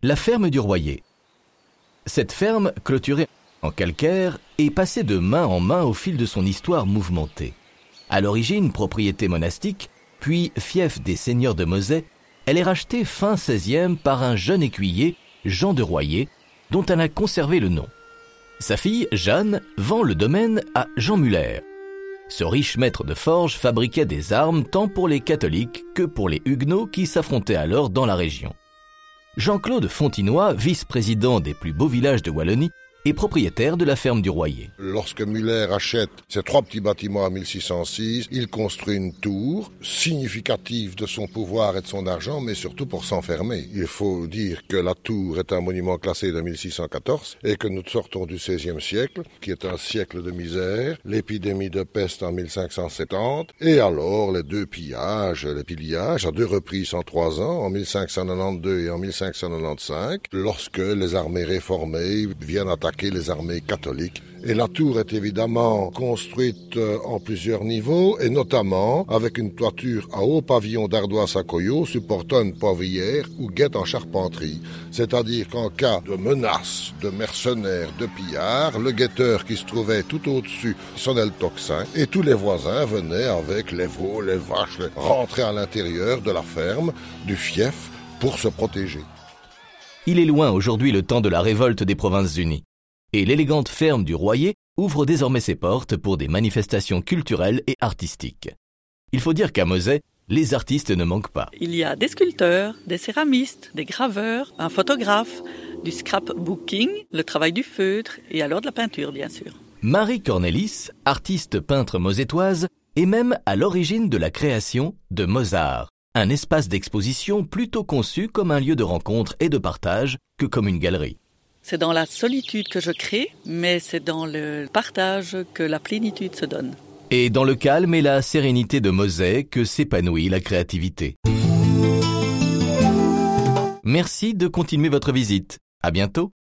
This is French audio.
La ferme du Royer. Cette ferme, clôturée en calcaire, est passée de main en main au fil de son histoire mouvementée. À l'origine, propriété monastique, puis fief des seigneurs de Mozet, elle est rachetée fin XVIe par un jeune écuyer, Jean de Royer, dont elle a conservé le nom. Sa fille, Jeanne, vend le domaine à Jean Muller. Ce riche maître de forge fabriquait des armes tant pour les catholiques que pour les huguenots qui s'affrontaient alors dans la région. Jean-Claude Fontinoy, vice-président des plus beaux villages de Wallonie, est propriétaire de la ferme du Royer. Lorsque Muller achète ces 3 petits bâtiments en 1606, il construit une tour significative de son pouvoir et de son argent, mais surtout pour s'enfermer. Il faut dire que la tour est un monument classé de 1614 et que nous sortons du XVIe siècle, qui est un siècle de misère, l'épidémie de peste en 1570, et alors les 2 pillages, les pillages à 2 reprises en 3 ans, en 1592 et en 1595, lorsque les armées réformées viennent attaquer les armées catholiques. Et la tour est évidemment construite en plusieurs niveaux, et notamment avec une toiture à haut pavillon d'ardoise à coyaux supportant une poivrière ou guette en charpenterie. C'est-à-dire qu'en cas de menace, de mercenaires, de pillards, le guetteur qui se trouvait tout au-dessus sonnait le tocsin, et tous les voisins venaient avec les veaux, les vaches, rentrer à l'intérieur de la ferme, du fief, pour se protéger. Il est loin aujourd'hui le temps de la révolte des Provinces-Unies. Et l'élégante ferme du Royer ouvre désormais ses portes pour des manifestations culturelles et artistiques. Il faut dire qu'à Mozet, les artistes ne manquent pas. Il y a des sculpteurs, des céramistes, des graveurs, un photographe, du scrapbooking, le travail du feutre et alors de la peinture, bien sûr. Marie Cornelis, artiste peintre mozétoise, est même à l'origine de la création de Mozart, un espace d'exposition plutôt conçu comme un lieu de rencontre et de partage que comme une galerie. C'est dans la solitude que je crée, mais c'est dans le partage que la plénitude se donne. Et dans le calme et la sérénité de Mozet que s'épanouit la créativité. Merci de continuer votre visite. À bientôt.